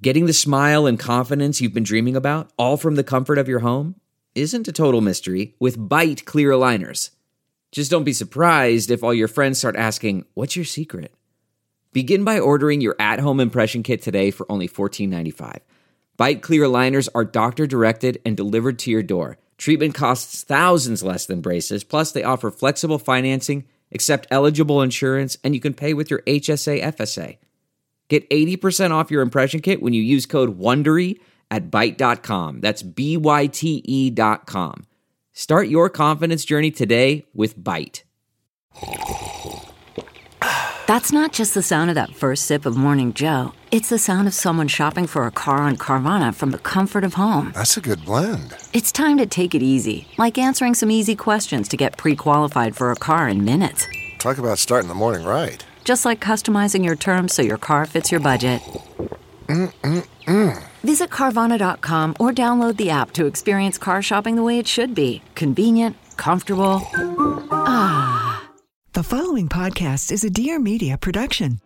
Getting the smile and confidence you've been dreaming about, all from the comfort of your home, isn't a total mystery with Byte clear aligners. Just don't be surprised if all your friends start asking, "What's your secret?" Begin by ordering your at-home impression kit today for only $14.95. Byte clear aligners are doctor-directed and delivered to your door. Treatment costs thousands less than braces, plus they offer flexible financing, accept eligible insurance, and you can pay with your HSA FSA. Get 80% off your impression kit when you use code WONDERY at Byte.com. That's BYTE.com. Start your confidence journey today with Byte. That's not just the sound of that first sip of Morning Joe. It's the sound of someone shopping for a car on Carvana from the comfort of home. That's a good blend. It's time to take it easy, like answering some easy questions to get pre-qualified for a car in minutes. Talk about starting the morning right. Just like customizing your terms so your car fits your budget. Visit Carvana.com or download the app to experience car shopping the way it should be. Convenient, comfortable. The following podcast is a Dear Media production.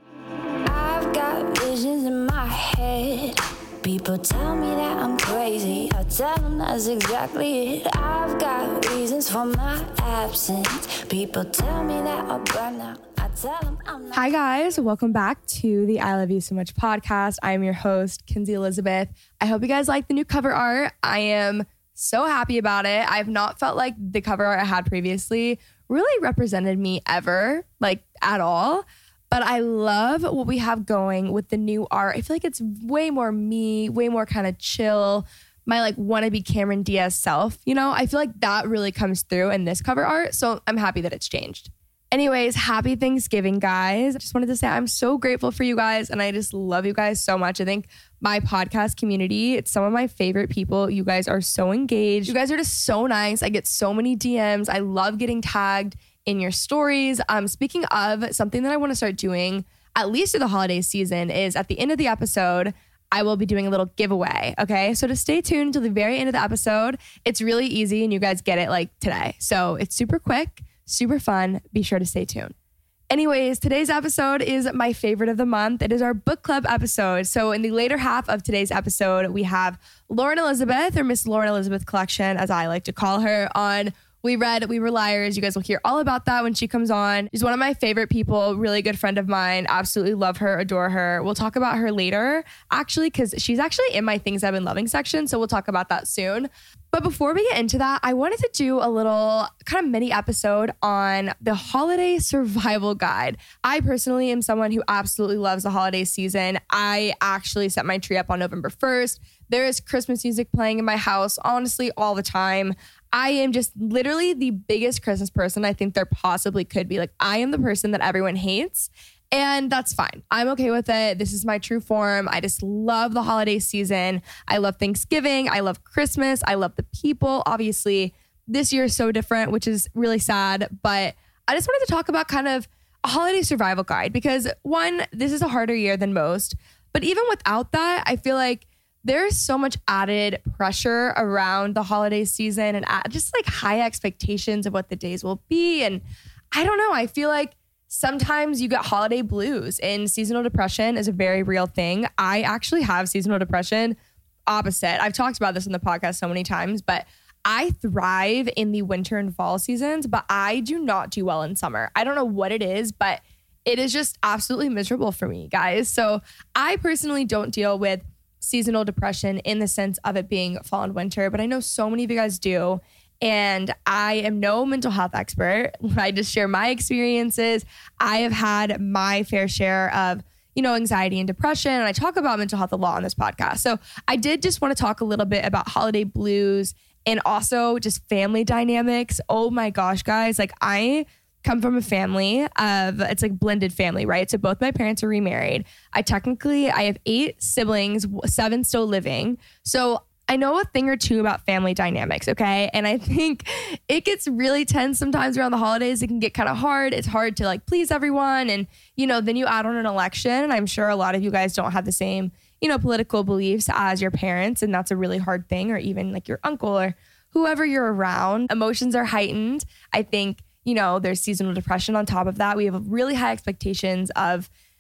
I've got visions in my head. People tell me that I'm crazy. I tell them that's exactly it. I've got reasons for my absence. People tell me that I'll burn out. I tell them I'm not. Hi guys, welcome back to the I Love You So Much podcast. I am your host, Kinsey Elizabeth. I hope you guys like the new cover art. I am so happy about it. I've not felt like the cover art I had previously really represented me ever, like at all. But I love what we have going with the new art. I feel like it's way more me, way more kind of chill, my like wannabe Cameron Diaz self. You know, I feel like that really comes through in this cover art. So I'm happy that it's changed. Anyways, happy Thanksgiving, guys. I just wanted to say I'm so grateful for you guys and I just love you guys so much. I think my podcast community, it's some of my favorite people. You guys are so engaged. You guys are just so nice. I get so many DMs. I love getting tagged in your stories. Speaking of, something that I want to start doing, at least through the holiday season, is at the end of the episode, I will be doing a little giveaway, okay? So to stay tuned till the very end of the episode. It's really easy and you guys get it like today. So it's super quick, super fun. Be sure to stay tuned. Anyways, today's episode is my favorite of the month. It is our book club episode. So in the later half of today's episode, we have Lauren Elizabeth, or Miss Lauren Elizabeth Collection, as I like to call her, on We Read, We Were Liars. You guys will hear all about that when she comes on. She's one of my favorite people, really good friend of mine. Absolutely love her, adore her. We'll talk about her later, actually, because she's actually in my Things I've Been Loving section. So we'll talk about that soon. But before we get into that, I wanted to do a little kind of mini episode on the holiday survival guide. I personally am someone who absolutely loves the holiday season. I actually set my tree up on November 1st. There is Christmas music playing in my house, honestly, all the time. I am just literally the biggest Christmas person I think there possibly could be. Like, I am the person that everyone hates. And that's fine. I'm okay with it. This is my true form. I just love the holiday season. I love Thanksgiving. I love Christmas. I love the people. Obviously, this year is so different, which is really sad. But I just wanted to talk about kind of a holiday survival guide because, one, this is a harder year than most. But even without that, I feel like there's so much added pressure around the holiday season and just like high expectations of what the days will be. And I don't know. I feel like sometimes you get holiday blues, and seasonal depression is a very real thing. I actually have seasonal depression. Opposite. I've talked about this in the podcast so many times, but I thrive in the winter and fall seasons, but I do not do well in summer. I don't know what it is, but it is just absolutely miserable for me, guys. So I personally don't deal with seasonal depression in the sense of it being fall and winter, but I know so many of you guys do. And I am no mental health expert. I just share my experiences. I have had my fair share of, anxiety and depression. And I talk about mental health a lot on this podcast. So I did just want to talk a little bit about holiday blues and also just family dynamics. Oh my gosh, guys. Like, I come from a family of, it's like blended family, right? So both my parents are remarried. I have 8 siblings, 7 still living. So I know a thing or two about family dynamics, okay? And I think it gets really tense sometimes around the holidays. It can get kind of hard. It's hard to like please everyone. And, then you add on an election. And I'm sure a lot of you guys don't have the same, political beliefs as your parents. And that's a really hard thing, or even like your uncle or whoever you're around. Emotions are heightened. I think, there's seasonal depression on top of that. We have really high expectations of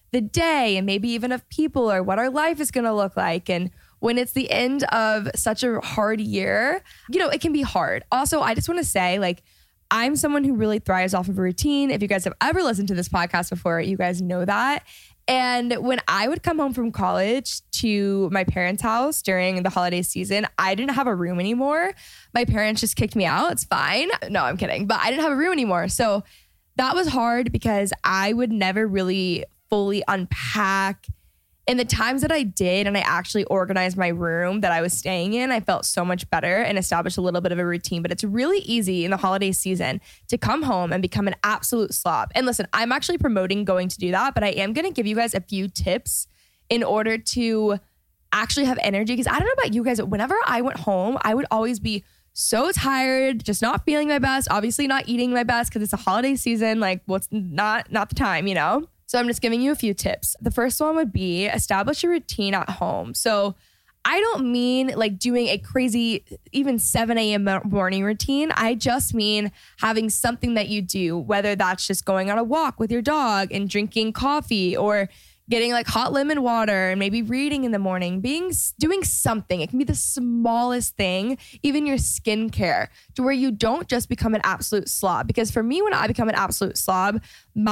the day and maybe even of people or what our life is going to look like. And when it's the end of such a hard year, it can be hard. Also, I just want to say, like, I'm someone who really thrives off of a routine. If you guys have ever listened to this podcast before, you guys know that. And when I would come home from college to my parents' house during the holiday season, I didn't have a room anymore. My parents just kicked me out. It's fine. No, I'm kidding. But I didn't have a room anymore. So that was hard because I would never really fully unpack. And the times that I did and I actually organized my room that I was staying in, I felt so much better and established a little bit of a routine. But it's really easy in the holiday season to come home and become an absolute slob. And listen, I'm actually promoting going to do that, but I am going to give you guys a few tips in order to actually have energy. Because I don't know about you guys, but whenever I went home, I would always be so tired, just not feeling my best, obviously not eating my best because it's a holiday season. Like, what's not the time, So I'm just giving you a few tips. The first one would be establish a routine at home. So I don't mean like doing a crazy, even 7 a.m. morning routine. I just mean having something that you do, whether that's just going on a walk with your dog and drinking coffee or getting like hot lemon water and maybe reading in the morning, doing something. It can be the smallest thing, even your skincare, to where you don't just become an absolute slob. Because for me, when I become an absolute slob,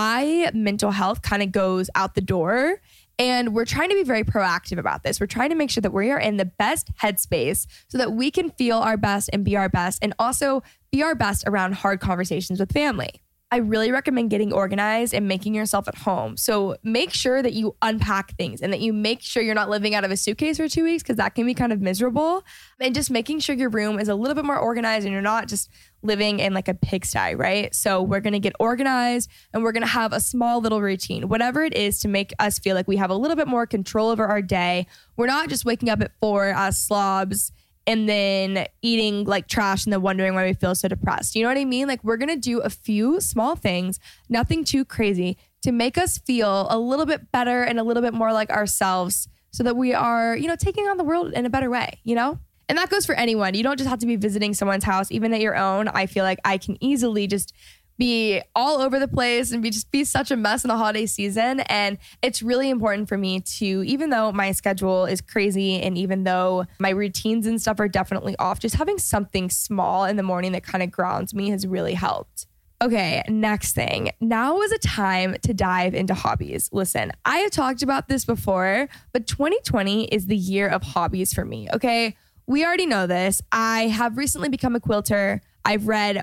my mental health kind of goes out the door. And we're trying to be very proactive about this. We're trying to make sure that we are in the best headspace so that we can feel our best and be our best, and also be our best around hard conversations with family. I really recommend getting organized and making yourself at home. So make sure that you unpack things and that you make sure you're not living out of a suitcase for 2 weeks, because that can be kind of miserable. And just making sure your room is a little bit more organized and you're not just living in like a pigsty, right? So we're going to get organized and we're going to have a small little routine, whatever it is, to make us feel like we have a little bit more control over our day. We're not just waking up at 4 as slobs and then eating like trash and then wondering why we feel so depressed. You know what I mean? Like, we're going to do a few small things, nothing too crazy, to make us feel a little bit better and a little bit more like ourselves, so that we are, taking on the world in a better way, And that goes for anyone. You don't just have to be visiting someone's house, even at your own. I feel like I can easily just be all over the place and be such a mess in the holiday season. And it's really important for me to, even though my schedule is crazy and even though my routines and stuff are definitely off, just having something small in the morning that kind of grounds me has really helped. Okay, next thing. Now is a time to dive into hobbies. Listen, I have talked about this before, but 2020 is the year of hobbies for me, okay? We already know this. I have recently become a quilter. I've read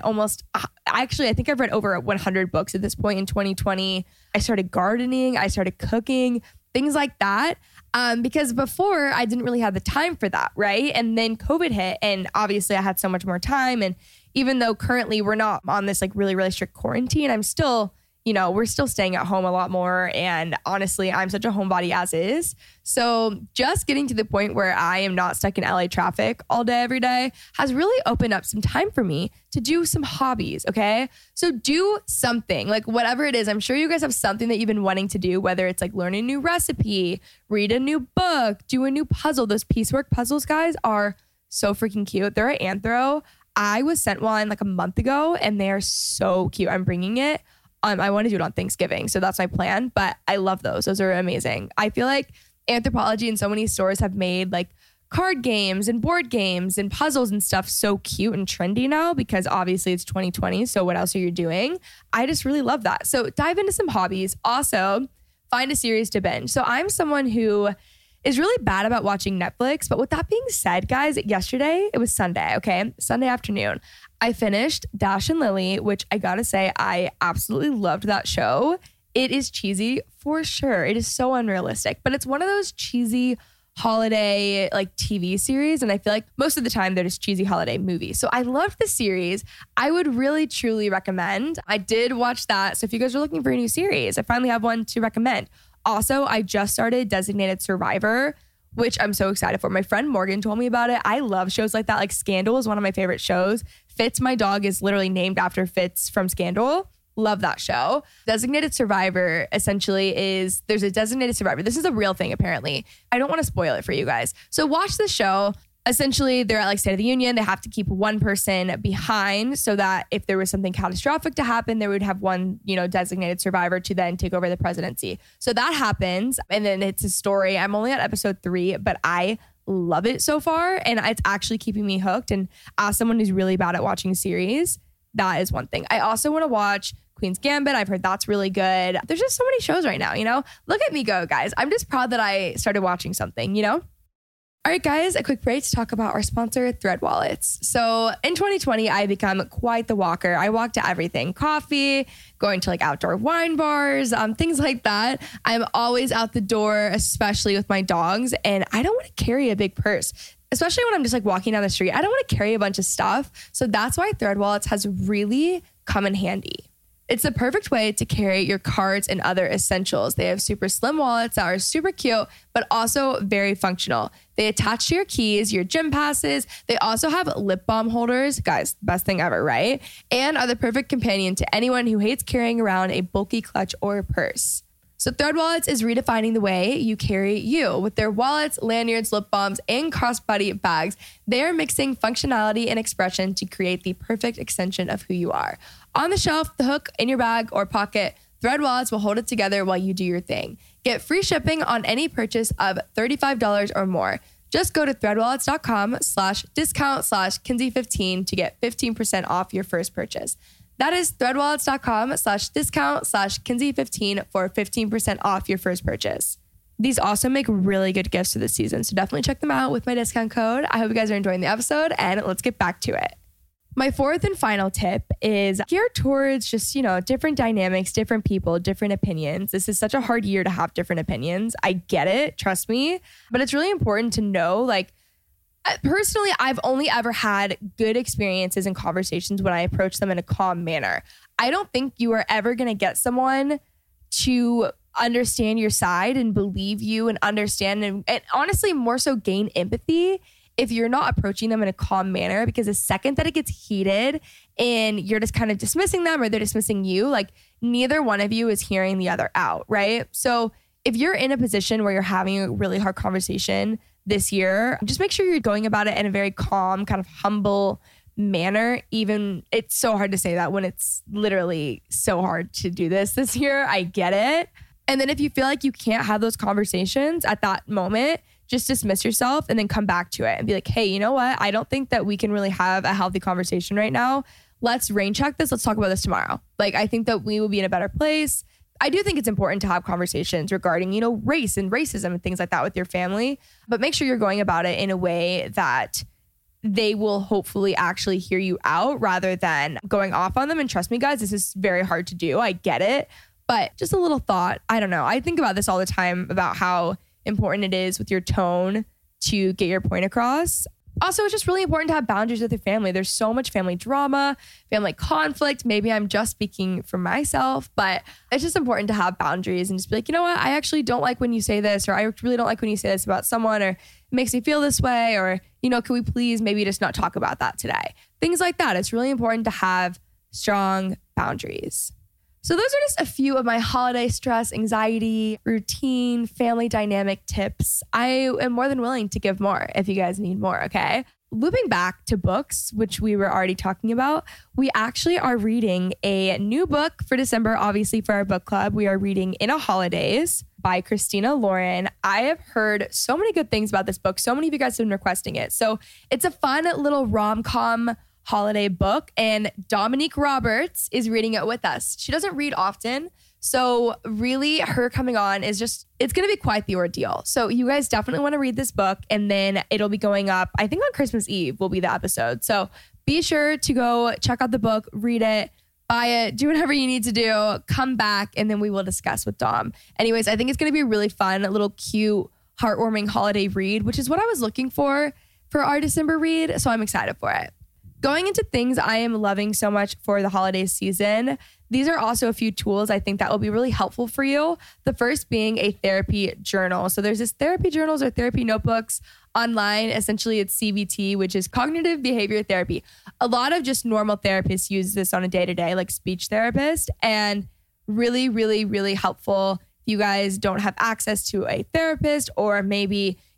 I think I've read over 100 books at this point in 2020. I started gardening. I started cooking, things like that. Because before I didn't really have the time for that, right? And then COVID hit, and obviously I had so much more time. And even though currently we're not on this like really, really strict quarantine, I'm still, we're still staying at home a lot more. And honestly, I'm such a homebody as is. So just getting to the point where I am not stuck in LA traffic all day, every day, has really opened up some time for me to do some hobbies, okay? So do something, like whatever it is. I'm sure you guys have something that you've been wanting to do, whether it's like learn a new recipe, read a new book, do a new puzzle. Those piecework puzzles, guys, are so freaking cute. They're at Anthro. I was sent one like a month ago and they are so cute. I'm bringing it. I want to do it on Thanksgiving. So that's my plan, but I love those. Those are amazing. I feel like Anthropologie and so many stores have made like card games and board games and puzzles and stuff so cute and trendy now, because obviously it's 2020. So what else are you doing? I just really love that. So dive into some hobbies. Also, find a series to binge. So I'm someone who is really bad about watching Netflix. But with that being said, guys, yesterday, it was Sunday, okay? Sunday afternoon, I finished Dash and Lily, which I gotta say, I absolutely loved that show. It is cheesy for sure. It is so unrealistic, but it's one of those cheesy holiday like TV series. And I feel like most of the time they're just cheesy holiday movies. So I loved the series. I would really, truly recommend. I did watch that. So if you guys are looking for a new series, I finally have one to recommend. Also, I just started Designated Survivor, which I'm so excited for. My friend Morgan told me about it. I love shows like that. Like Scandal is one of my favorite shows. Fitz, my dog, is literally named after Fitz from Scandal. Love that show. Designated Survivor essentially is, there's a designated survivor. This is a real thing, apparently. I don't want to spoil it for you guys. So watch the show. essentially they're at like State of the Union. They have to keep one person behind so that if there was something catastrophic to happen, they would have one, designated survivor to then take over the presidency. So that happens. And then it's a story. I'm only at episode 3, but I love it so far. And it's actually keeping me hooked. And as someone who's really bad at watching series, that is one thing. I also want to watch Queen's Gambit. I've heard that's really good. There's just so many shows right now, Look at me go, guys. I'm just proud that I started watching something, All right, guys, a quick break to talk about our sponsor, Thread Wallets. So in 2020, I become quite the walker. I walk to everything, coffee, going to like outdoor wine bars, things like that. I'm always out the door, especially with my dogs. And I don't want to carry a big purse, especially when I'm just like walking down the street. I don't want to carry a bunch of stuff. So that's why Thread Wallets has really come in handy. It's the perfect way to carry your cards and other essentials. They have super slim wallets that are super cute, but also very functional. They attach to your keys, your gym passes. They also have lip balm holders. Guys, best thing ever, right? And are the perfect companion to anyone who hates carrying around a bulky clutch or purse. So Thread Wallets is redefining the way you carry you. With their wallets, lanyards, lip balms, and crossbody bags, they are mixing functionality and expression to create the perfect extension of who you are. On the shelf, the hook, in your bag or pocket, Thread Wallets will hold it together while you do your thing. Get free shipping on any purchase of $35 or more. Just go to threadwallets.com/discount/Kinsey15 to get 15% off your first purchase. That is threadwallets.com/discount/Kinsey15 for 15% off your first purchase. These also make really good gifts for the season, so definitely check them out with my discount code. I hope you guys are enjoying the episode, and let's get back to it. My fourth and final tip is geared towards just, different dynamics, different people, different opinions. This is such a hard year to have different opinions. I get it, trust me, but it's really important to know, personally, I've only ever had good experiences and conversations when I approach them in a calm manner. I don't think you are ever going to get someone to understand your side and believe you and understand and honestly more so gain empathy if you're not approaching them in a calm manner, because the second that it gets heated and you're just kind of dismissing them or they're dismissing you, neither one of you is hearing the other out, right? So if you're in a position where you're having a really hard conversation this year, just make sure you're going about it in a very calm, kind of humble manner. Even it's so hard to say that when it's literally so hard to do this year. I get it. And then if you feel like you can't have those conversations at that moment, just dismiss yourself and then come back to it and be like, hey, you know what? I don't think that we can really have a healthy conversation right now. Let's rain check this. Let's talk about this tomorrow. I think that we will be in a better place. I do think it's important to have conversations regarding, race and racism and things like that with your family, but make sure you're going about it in a way that they will hopefully actually hear you out rather than going off on them. And trust me, guys, this is very hard to do. I get it, but just a little thought. I don't know. I think about this all the time about how important it is with your tone to get your point across. Also, it's just really important to have boundaries with your family. There's so much family drama, family conflict. Maybe I'm just speaking for myself, but it's just important to have boundaries and just be like, you know what? I actually don't like when you say this, or I really don't like when you say this about someone, or it makes me feel this way, or, can we please maybe just not talk about that today? Things like that. It's really important to have strong boundaries. So those are just a few of my holiday stress, anxiety, routine, family dynamic tips. I am more than willing to give more if you guys need more, okay? Looping back to books, which we were already talking about, we actually are reading a new book for December, obviously for our book club. We are reading In a Holidays by Christina Lauren. I have heard so many good things about this book. So many of you guys have been requesting it. So it's a fun little rom-com holiday book, and Dominique Roberts is reading it with us. She doesn't read often, so really her coming on is just, it's going to be quite the ordeal. So you guys definitely want to read this book, and then it'll be going up, I think on Christmas Eve will be the episode. So be sure to go check out the book, read it, buy it, do whatever you need to do, come back, and then we will discuss with Dom. Anyways, I think it's going to be a really fun, a little cute, heartwarming holiday read, which is what I was looking for our December read. So I'm excited for it. Going into things I am loving so much for the holiday season, these are also a few tools I think that will be really helpful for you. The first being a therapy journal. So there's this therapy journals or therapy notebooks online. Essentially, it's CBT, which is cognitive behavior therapy. A lot of just normal therapists use this on a day-to-day, like speech therapist, and really, really, really helpful if you guys don't have access to a therapist, or maybe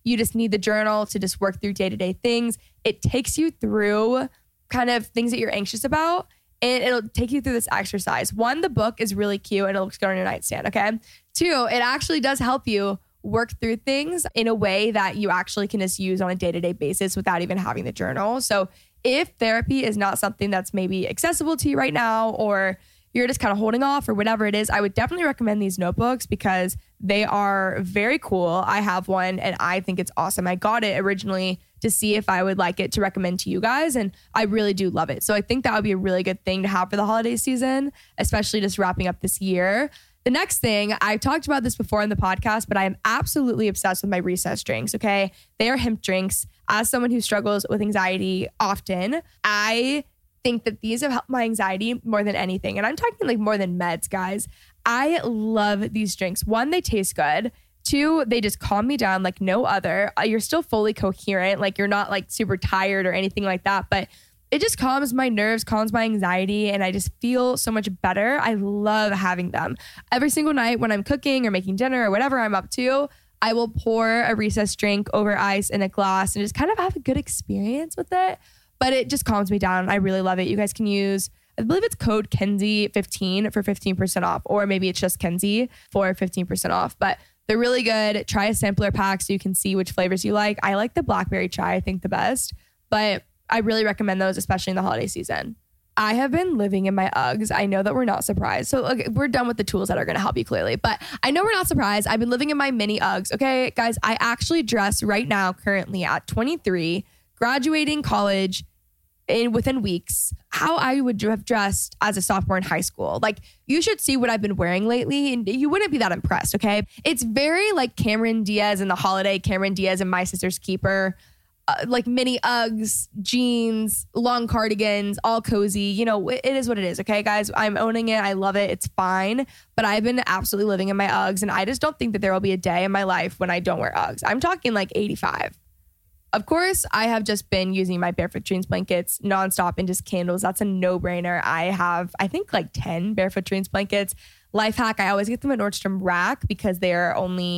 you just need the journal to just work through day-to-day things. It takes you through kind of things that you're anxious about, and it'll take you through this exercise. 1, the book is really cute and it looks good on your nightstand, okay? 2, it actually does help you work through things in a way that you actually can just use on a day-to-day basis without even having the journal. So if therapy is not something that's maybe accessible to you right now, or you're just kind of holding off or whatever it is, I would definitely recommend these notebooks because they are very cool. I have one and I think it's awesome. I got it originally to see if I would like it to recommend to you guys, and I really do love it. So I think that would be a really good thing to have for the holiday season, especially just wrapping up this year. The next thing, I've talked about this before in the podcast, but I am absolutely obsessed with my recess drinks, okay? They are hemp drinks. As someone who struggles with anxiety often, I think that these have helped my anxiety more than anything. And I'm talking like more than meds, guys. I love these drinks. 1, they taste good. 2, they just calm me down like no other. You're still fully coherent. Like you're not like super tired or anything like that, but it just calms my nerves, calms my anxiety, and I just feel so much better. I love having them. Every single night when I'm cooking or making dinner or whatever I'm up to, I will pour a recess drink over ice in a glass and just kind of have a good experience with it. But it just calms me down. I really love it. You guys can use, I believe it's code Kenzie15 for 15% off, or maybe it's just Kenzie for 15% off. But they're really good. Try a sampler pack so you can see which flavors you like. I like the blackberry chai, I think the best, but I really recommend those, especially in the holiday season. I have been living in my Uggs. I know that we're not surprised. So okay, we're done with the tools that are going to help you clearly, but I know we're not surprised. I've been living in my mini Uggs. Okay, guys, I actually dress right now, currently at 23, graduating college within weeks, how I would have dressed as a sophomore in high school. Like, you should see what I've been wearing lately and you wouldn't be that impressed, okay? It's very like Cameron Diaz in The Holiday, Cameron Diaz and My Sister's Keeper, like mini Uggs, jeans, long cardigans, all cozy. You know, it is what it is, okay, guys? I'm owning it. I love it. It's fine. But I've been absolutely living in my Uggs, and I just don't think that there will be a day in my life when I don't wear Uggs. I'm talking like 85. Of course, I have just been using my Barefoot Dreams blankets nonstop and just candles. That's a no-brainer. I have, I think, like 10 Barefoot Dreams blankets. Life hack, I always get them at Nordstrom Rack because they're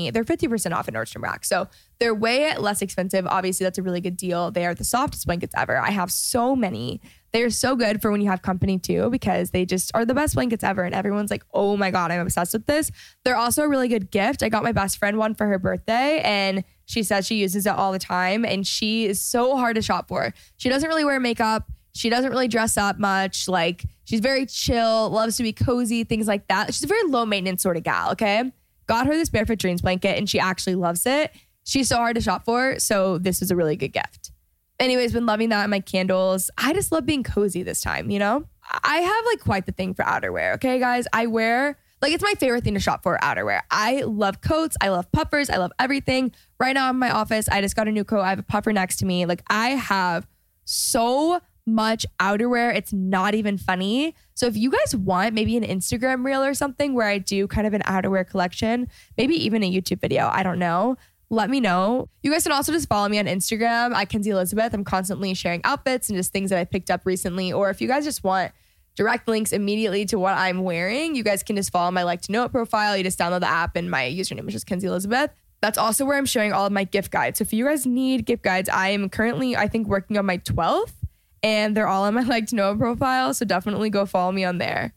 50% off at Nordstrom Rack. So they're way less expensive. Obviously, that's a really good deal. They are the softest blankets ever. I have so many. They are so good for when you have company too, because they just are the best blankets ever. And everyone's like, oh my God, I'm obsessed with this. They're also a really good gift. I got my best friend one for her birthday, and she says she uses it all the time. And she is so hard to shop for. She doesn't really wear makeup. She doesn't really dress up much. Like, she's very chill, loves to be cozy, things like that. She's a very low maintenance sort of gal, okay? Got her this Barefoot Dreams blanket and she actually loves it. She's so hard to shop for, so this was a really good gift. Anyways, been loving that and my candles. I just love being cozy this time, you know? I have like quite the thing for outerwear, okay, guys? I wear, like, it's my favorite thing to shop for, outerwear. I love coats. I love puffers. I love everything. Right now in my office, I just got a new coat. I have a puffer next to me. Like, I have so much outerwear, it's not even funny. So if you guys want maybe an Instagram reel or something where I do kind of an outerwear collection, maybe even a YouTube video, I don't know, let me know. You guys can also just follow me on Instagram at Kenzie Elizabeth. I'm constantly sharing outfits and just things that I picked up recently. Or if you guys just want direct links immediately to what I'm wearing, you guys can just follow my Like to Know It profile. You just download the app and my username is just Kenzie Elizabeth. That's also where I'm showing all of my gift guides. So if you guys need gift guides, I am currently, I think, working on my 12th. And they're all on my Like to Know It profile. So definitely go follow me on there.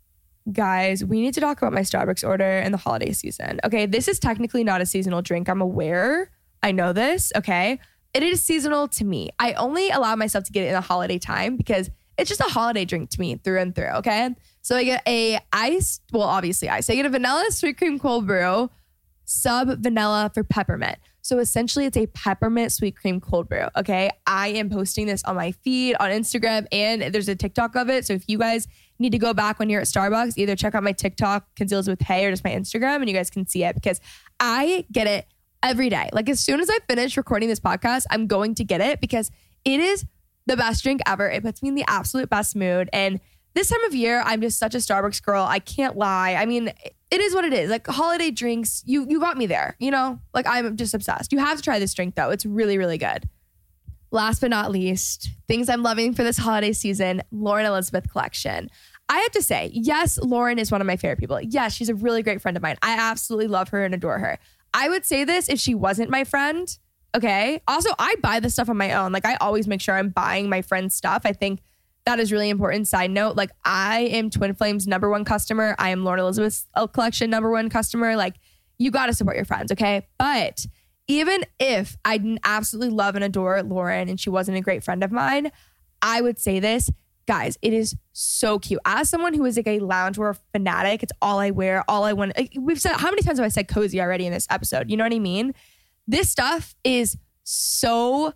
Guys, we need to talk about my Starbucks order in the holiday season. Okay, this is technically not a seasonal drink. I'm aware. I know this, okay? It is seasonal to me. I only allow myself to get it in the holiday time because it's just a holiday drink to me through and through, okay? So I get obviously ice. I get a vanilla sweet cream cold brew, sub vanilla for peppermint. So essentially it's a peppermint sweet cream cold brew, okay? I am posting this on my feed, on Instagram, and there's a TikTok of it. So if you guys need to go back when you're at Starbucks, either check out my TikTok, Kenzie Elizabeth Hay, or just my Instagram, and you guys can see it because I get it every day. Like, as soon as I finish recording this podcast, I'm going to get it because it is the best drink ever. It puts me in the absolute best mood. And this time of year, I'm just such a Starbucks girl. I can't lie. I mean, it is what it is. Like, holiday drinks, you got me there, you know? Like, I'm just obsessed. You have to try this drink, though. It's really, really good. Last but not least, things I'm loving for this holiday season, Lauren Elizabeth collection. I have to say, yes, Lauren is one of my favorite people. Yes, she's a really great friend of mine. I absolutely love her and adore her. I would say this if she wasn't my friend, Okay. Also, I buy this stuff on my own. Like I always make sure I'm buying my friend's stuff. I think that is really important. Side note, like I am Twin Flame's #1 customer. I am Lauren Elizabeth's collection #1 customer. Like you got to support your friends. Okay. But even if I didn't absolutely love and adore Lauren and she wasn't a great friend of mine, I would say this, guys, it is so cute. As someone who is like a loungewear fanatic, it's all I wear, all I want. Like, we've said, how many times have I said cozy already in this episode? You know what I mean? This stuff is so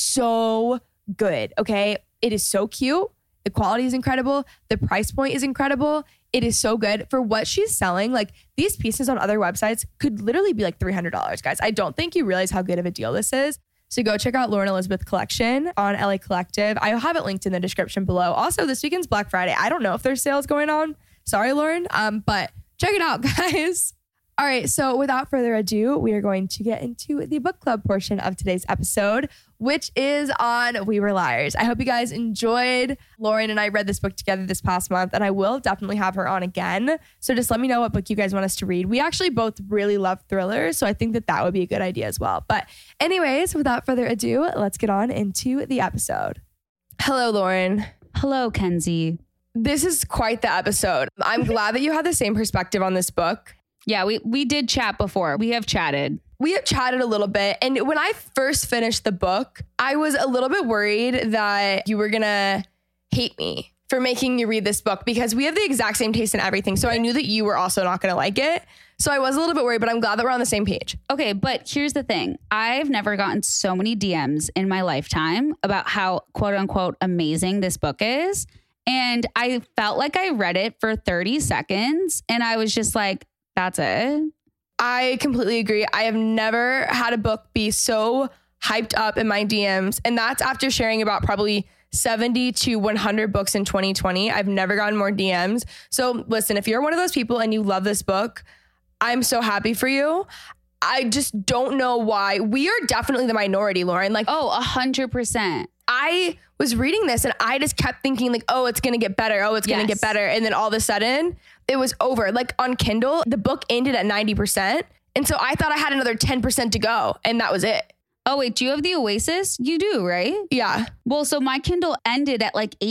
good. Okay. It is so cute. The quality is incredible. The price point is incredible. It is so good for what she's selling. Like these pieces on other websites could literally be like $300, guys. I don't think you realize how good of a deal this is. So go check out Lauren Elizabeth Collection on LA Collective. I have it linked in the description below. Also, this weekend's Black Friday. I don't know if there's sales going on. Sorry, Lauren. But check it out, guys. All right, so without further ado, we are going to get into the book club portion of today's episode, which is on We Were Liars. I hope you guys enjoyed. Lauren and I read this book together this past month, and I will definitely have her on again. So just let me know what book you guys want us to read. We actually both really love thrillers, so I think that would be a good idea as well. But anyways, without further ado, let's get on into the episode. Hello, Lauren. Hello, Kenzie. This is quite the episode. I'm glad that you had the same perspective on this book. Yeah, we did chat before. We have chatted. We have chatted a little bit. And when I first finished the book, I was a little bit worried that you were going to hate me for making you read this book because we have the exact same taste in everything. So I knew that you were also not going to like it. So I was a little bit worried, but I'm glad that we're on the same page. Okay, but here's the thing. I've never gotten so many DMs in my lifetime about how quote unquote amazing this book is. And I felt like I read it for 30 seconds and I was just like, that's it. I completely agree. I have never had a book be so hyped up in my DMs. And that's after sharing about probably 70 to 100 books in 2020. I've never gotten more DMs. So listen, if you're one of those people and you love this book, I'm so happy for you. I just don't know why. We are definitely the minority, Lauren. Like, 100%. I was reading this and I just kept thinking like, oh, it's going to get better. Oh, it's going to get better. And then all of a sudden it was over. Like on Kindle, the book ended at 90%. And so I thought I had another 10% to go. And that was it. Oh, wait, do you have the Oasis? You do, right? Yeah. Well, so my Kindle ended at like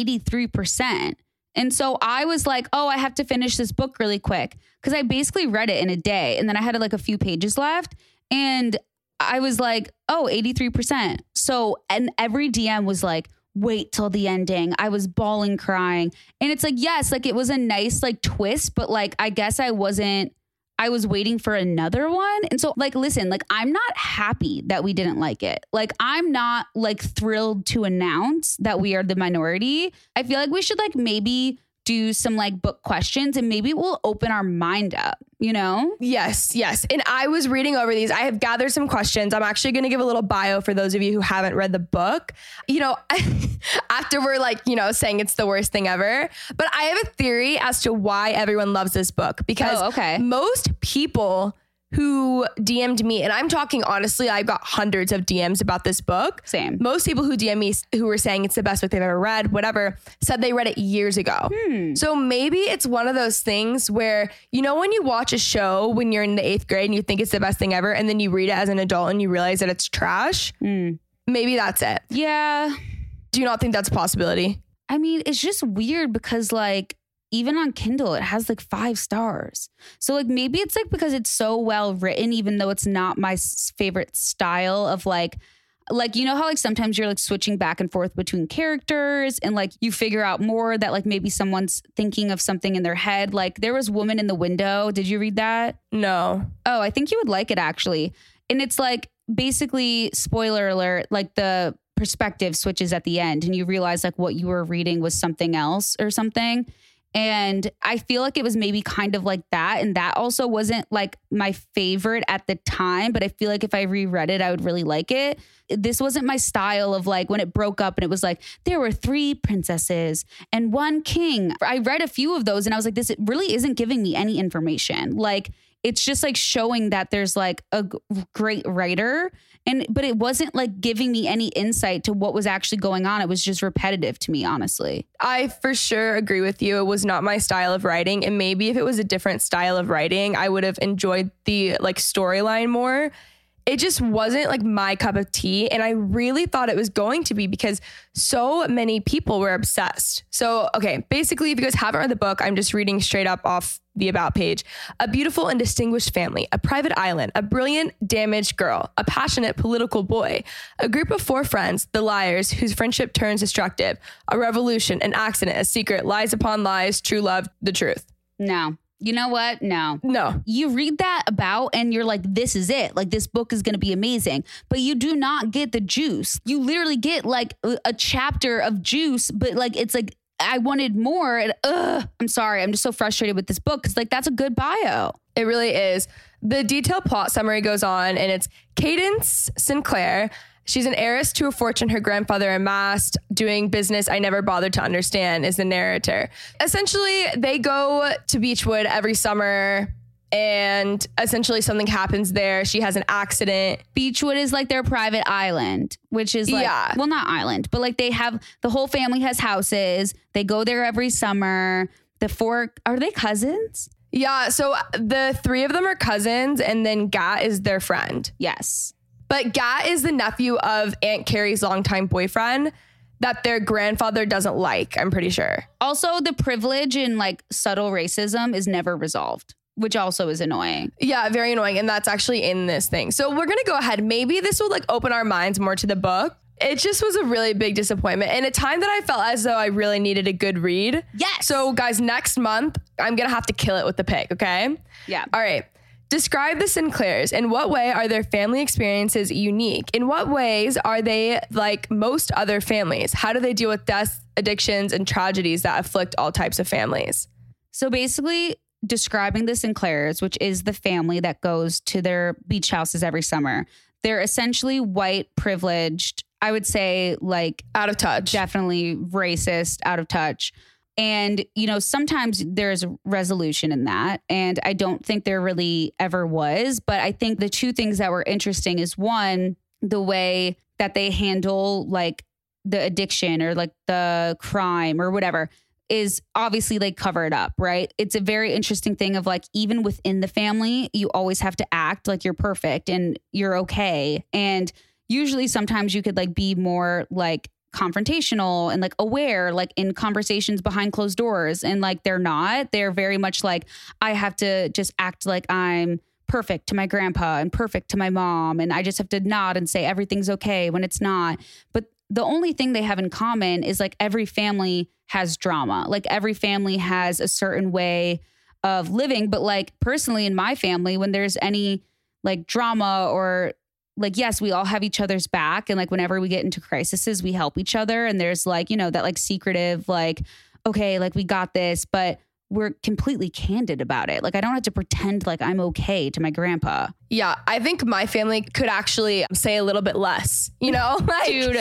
83%. And so I was like, oh, I have to finish this book really quick because I basically read it in a day. And then I had like a few pages left. And I was like, oh, 83%. So, and every DM was like, wait till the ending. I was bawling, crying. And it's like, yes, like it was a nice like twist, but like, I guess I was waiting for another one. And so like, listen, like I'm not happy that we didn't like it. Like I'm not like thrilled to announce that we are the minority. I feel like we should like maybe do some like book questions and maybe we'll open our mind up, you know? Yes. And I was reading over these. I have gathered some questions. I'm actually going to give a little bio for those of you who haven't read the book. You know, after we're like, you know, saying it's the worst thing ever. But I have a theory as to why everyone loves this book because most people who DM'd me, and I'm talking honestly, I've got hundreds of DMs about this book. Same. Most people who DM me who were saying it's the best book they've ever read, whatever, said they read it years ago. So maybe it's one of those things where, you know, when you watch a show when you're in the 8th grade and you think it's the best thing ever, and then you read it as an adult and you realize that it's trash. Maybe that's it. Yeah. Do you not think that's a possibility? I mean, it's just weird because like, even on Kindle, it has like 5 stars. So like maybe it's like because it's so well written, even though it's not my favorite style of like, you know how like sometimes you're like switching back and forth between characters and like you figure out more that like maybe someone's thinking of something in their head. Like there was Woman in the Window. Did you read that? No. Oh, I think you would like it actually. And it's like basically, spoiler alert, like the perspective switches at the end and you realize like what you were reading was something else or something. And I feel like it was maybe kind of like that. And that also wasn't like my favorite at the time. But I feel like if I reread it, I would really like it. This wasn't my style of like when it broke up and it was like, there were 3 princesses and 1 king. I read a few of those and I was like, this really isn't giving me any information. Like, it's just like showing that there's like a great writer. But it wasn't like giving me any insight to what was actually going on. It was just repetitive to me, honestly. I for sure agree with you. It was not my style of writing. And maybe if it was a different style of writing, I would have enjoyed the like storyline more. it just wasn't like my cup of tea. And I really thought it was going to be because so many people were obsessed. So, okay, basically, if you guys haven't read the book, I'm just reading straight up off the about page. A beautiful and distinguished family, a private island, a brilliant, damaged girl, a passionate political boy, a group of 4 friends, the liars, whose friendship turns destructive, a revolution, an accident, a secret, lies upon lies, true love, the truth. No. You know what? No. You read that about and you're like, this is it. Like, this book is going to be amazing. But you do not get the juice. You literally get like a chapter of juice, but like, it's like, I wanted more. And I'm sorry. I'm just so frustrated with this book because like, that's a good bio. It really is. The detailed plot summary goes on, and it's Cadence Sinclair. She's an heiress to a fortune her grandfather amassed doing business I never bothered to understand, is the narrator. Essentially, they go to Beechwood every summer and essentially something happens there. She has an accident. Beechwood is like their private island, which is like, well, not island, but like they have, the whole family has houses. They go there every summer. The 4, are they cousins? Yeah. So the 3 of them are cousins, and then Gat is their friend. Yes. But Gat is the nephew of Aunt Carrie's longtime boyfriend that their grandfather doesn't like, I'm pretty sure. Also, the privilege and like subtle racism is never resolved, which also is annoying. Yeah, very annoying. And that's actually in this thing. So we're going to go ahead. Maybe this will like open our minds more to the book. It just was a really big disappointment, and a time that I felt as though I really needed a good read. Yes. So guys, next month, I'm going to have to kill it with the pick, okay? Yeah. All right. Describe the Sinclairs. In what way are their family experiences unique? In what ways are they like most other families? How do they deal with deaths, addictions, and tragedies that afflict all types of families? So basically, describing the Sinclairs, which is the family that goes to their beach houses every summer. They're essentially white, privileged, I would say like out of touch, definitely racist, out of touch. And, you know, sometimes there's resolution in that. And I don't think there really ever was. But I think the 2 things that were interesting is, one, the way that they handle like the addiction or like the crime or whatever is obviously they cover it up, right? It's a very interesting thing of like, even within the family, you always have to act like you're perfect and you're okay. And usually sometimes you could like be more like confrontational and like aware, like in conversations behind closed doors. And like, they're very much like, I have to just act like I'm perfect to my grandpa and perfect to my mom. And I just have to nod and say everything's okay when it's not. But the only thing they have in common is like every family has drama. Like every family has a certain way of living. But like personally in my family, when there's any like drama or like, yes, we all have each other's back. And like whenever we get into crises, we help each other. And there's like, you know, that like secretive, like, okay, like we got this, but we're completely candid about it. Like I don't have to pretend like I'm okay to my grandpa. Yeah, I think my family could actually say a little bit less, you know? Like, dude,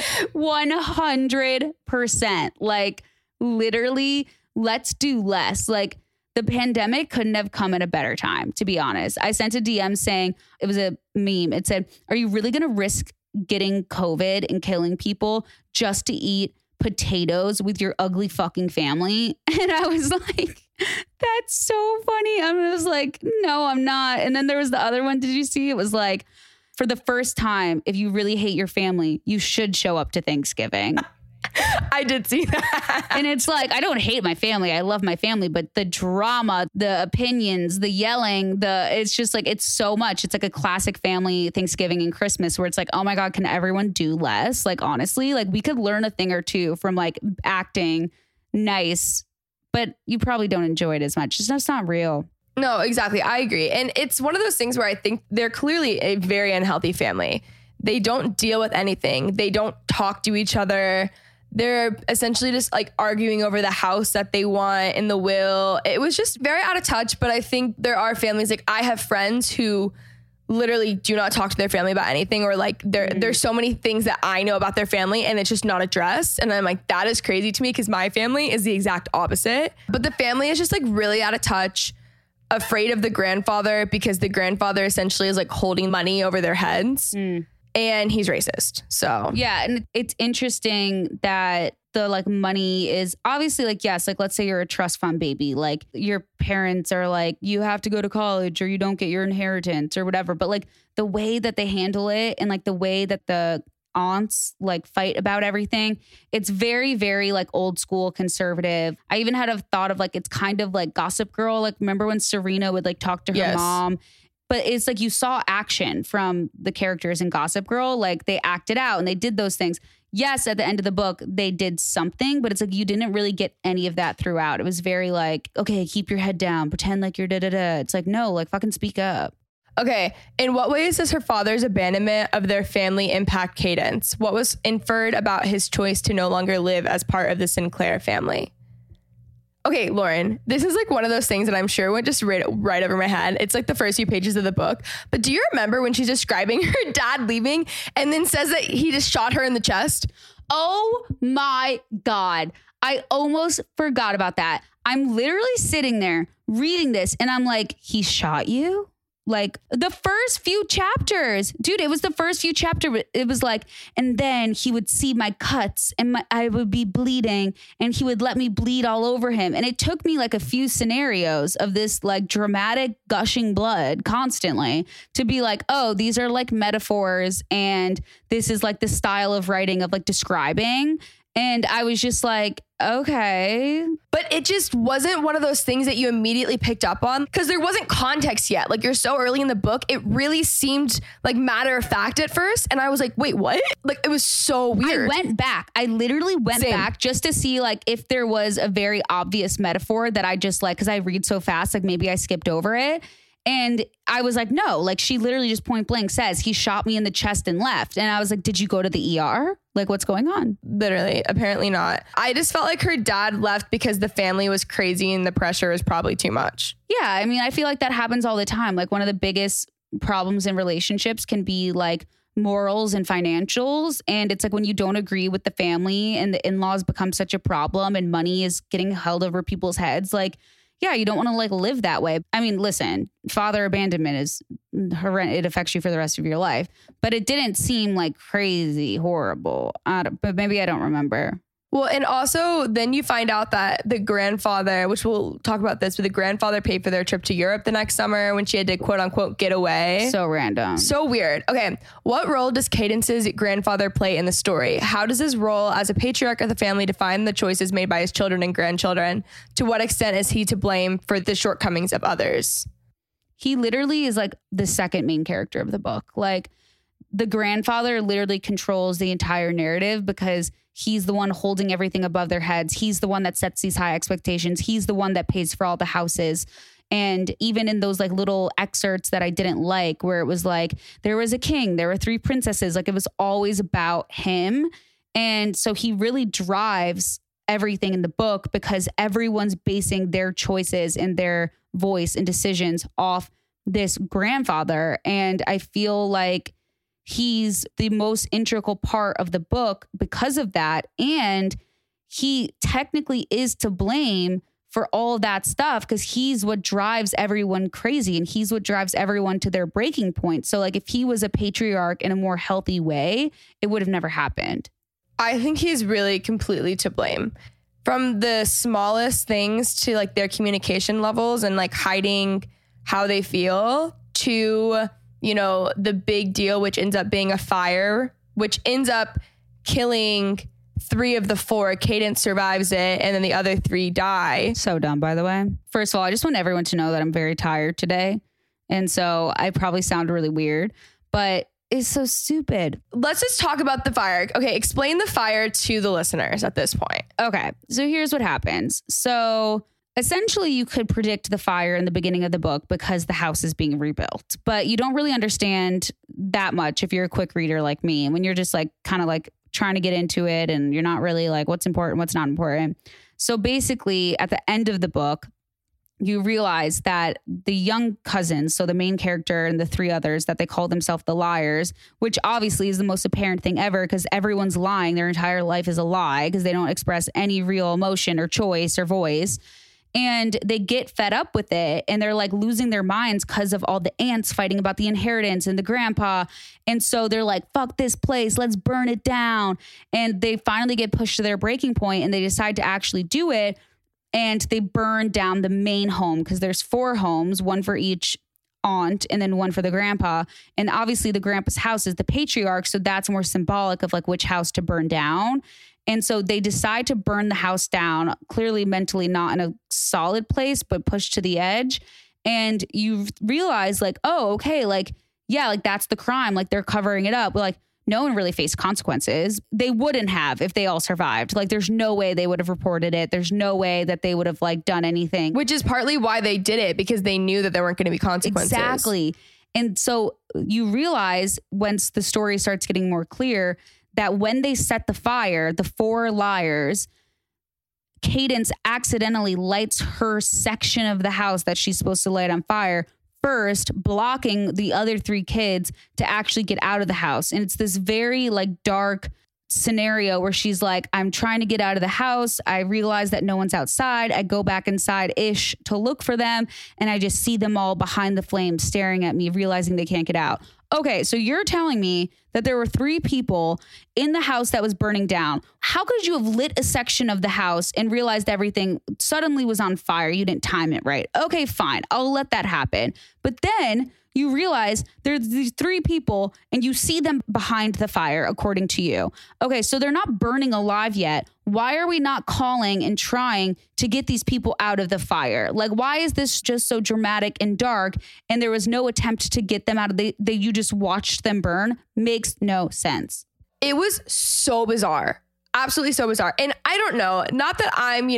100%. Like literally, let's do less. Like the pandemic couldn't have come at a better time, to be honest. I sent a DM saying, it was a meme. It said, are you really going to risk getting COVID and killing people just to eat potatoes with your ugly fucking family? And I was like, that's so funny. I was like, no, I'm not. And then there was the other one. Did you see? It was like, for the first time, if you really hate your family, you should show up to Thanksgiving. I did see that. And it's like, I don't hate my family. I love my family, but the drama, the opinions, the yelling, it's just like, it's so much. It's like a classic family Thanksgiving and Christmas where it's like, oh my God, can everyone do less? Like, honestly, like we could learn a thing or two from like acting nice, but you probably don't enjoy it as much. It's just not real. No, exactly. I agree. And it's one of those things where I think they're clearly a very unhealthy family. They don't deal with anything. They don't talk to each other. They're essentially just like arguing over the house that they want in the will. It was just very out of touch. But I think there are families, like I have friends who literally do not talk to their family about anything, or like there's so many things that I know about their family and it's just not addressed. And I'm like, that is crazy to me because my family is the exact opposite. But the family is just like really out of touch, afraid of the grandfather because the grandfather essentially is like holding money over their heads. And he's racist. So yeah. And it's interesting that the like money is obviously like, yes, like let's say you're a trust fund baby, like your parents are like, you have to go to college or you don't get your inheritance or whatever. But like the way that they handle it and like the way that the aunts like fight about everything, it's very, very like old school conservative. I even had a thought of like, it's kind of like Gossip Girl. Like remember when Serena would like talk to her mom? But it's like you saw action from the characters in Gossip Girl. Like they acted out and they did those things. Yes, at the end of the book, they did something, but it's like you didn't really get any of that throughout. It was very like, okay, keep your head down, pretend like you're da-da-da. It's like, no, like fucking speak up. Okay, in what ways does her father's abandonment of their family impact Cadence? What was inferred about his choice to no longer live as part of the Sinclair family? Okay, Lauren, this is like one of those things that I'm sure went just right over my head. It's like the first few pages of the book. But do you remember when she's describing her dad leaving and then says that he just shot her in the chest? Oh my God. I almost forgot about that. I'm literally sitting there reading this and I'm like, he shot you? Like the first few chapters, dude, it was the first few chapters. It was like, and then he would see my cuts and I would be bleeding and he would let me bleed all over him. And it took me like a few scenarios of this like dramatic gushing blood constantly to be like, oh, these are like metaphors. And this is like the style of writing of like describing. And I was just like, okay. But it just wasn't one of those things that you immediately picked up on because there wasn't context yet. Like you're so early in the book. It really seemed like matter of fact at first. And I was like, wait, what? Like it was so weird. I went back. I literally went back just to see like if there was a very obvious metaphor that I just like, because I read so fast, like maybe I skipped over it. And I was like, no, like she literally just point blank says he shot me in the chest and left. And I was like, did you go to the ER? Like, what's going on? Literally, apparently not. I just felt like her dad left because the family was crazy and the pressure was probably too much. Yeah, I mean, I feel like that happens all the time. Like one of the biggest problems in relationships can be like morals and financials. And it's like when you don't agree with the family and the in-laws become such a problem and money is getting held over people's heads, like, yeah, you don't want to like live that way. I mean, listen, father abandonment is horrendous. It affects you for the rest of your life, but it didn't seem like crazy horrible. But maybe I don't remember. Well, and also then you find out that the grandfather, which we'll talk about this, but the grandfather paid for their trip to Europe the next summer when she had to quote unquote get away. So random. So weird. Okay. What role does Cadence's grandfather play in the story? How does his role as a patriarch of the family define the choices made by his children and grandchildren? To what extent is he to blame for the shortcomings of others? He literally is like the second main character of the book. Like the grandfather literally controls the entire narrative because he's the one holding everything above their heads. He's the one that sets these high expectations. He's the one that pays for all the houses. And even in those like little excerpts that I didn't like, where it was like, there was a king, there were 3 princesses, like it was always about him. And so he really drives everything in the book because everyone's basing their choices and their voice and decisions off this grandfather. And I feel like he's the most integral part of the book because of that. And he technically is to blame for all of that stuff because he's what drives everyone crazy and he's what drives everyone to their breaking point. So like if he was a patriarch in a more healthy way, it would have never happened. I think he's really completely to blame. From the smallest things to like their communication levels and like hiding how they feel to, you know, the big deal, which ends up being a fire, which ends up killing 3 of the 4. Cadence survives it, and then the other 3 die. So dumb, by the way. First of all, I just want everyone to know that I'm very tired today. And so I probably sound really weird, but it's so stupid. Let's just talk about the fire. Okay, explain the fire to the listeners at this point. Okay, so here's what happens. So essentially, you could predict the fire in the beginning of the book because the house is being rebuilt, but you don't really understand that much if you're a quick reader like me. And when you're just like kind of like trying to get into it and you're not really like what's important, what's not important. So basically, at the end of the book, you realize that the young cousins, so the main character and the 3 others, that they call themselves the liars, which obviously is the most apparent thing ever because everyone's lying. Their entire life is a lie because they don't express any real emotion or choice or voice. And they get fed up with it and they're like losing their minds because of all the aunts fighting about the inheritance and the grandpa. And so they're like, fuck this place, let's burn it down. And they finally get pushed to their breaking point and they decide to actually do it. And they burn down the main home because there's 4 homes, one for each aunt and then one for the grandpa. And obviously the grandpa's house is the patriarch. So that's more symbolic of like which house to burn down. And so they decide to burn the house down, clearly mentally not in a solid place, but pushed to the edge. And you realize like, oh, okay, like, yeah, like that's the crime. Like they're covering it up. But like no one really faced consequences. They wouldn't have if they all survived. Like there's no way they would have reported it. There's no way that they would have like done anything. Which is partly why they did it, because they knew that there weren't going to be consequences. Exactly. And so you realize once the story starts getting more clear that when they set the fire, the 4 liars, Cadence accidentally lights her section of the house that she's supposed to light on fire first, blocking the other 3 kids to actually get out of the house. And it's this very like dark scenario where she's like, I'm trying to get out of the house. I realize that no one's outside. I go back inside-ish to look for them. And I just see them all behind the flames staring at me, realizing they can't get out. Okay, so you're telling me that there were 3 people in the house that was burning down. How could you have lit a section of the house and realized everything suddenly was on fire? You didn't time it right. Okay, fine. I'll let that happen. But then you realize there's these 3 people and you see them behind the fire, according to you. Okay, so they're not burning alive yet. Why are we not calling and trying to get these people out of the fire? Like, why is this just so dramatic and dark? And there was no attempt to get them out of you just watched them burn? Makes no sense. It was so bizarre. Absolutely so bizarre. And I don't know, not that I'm,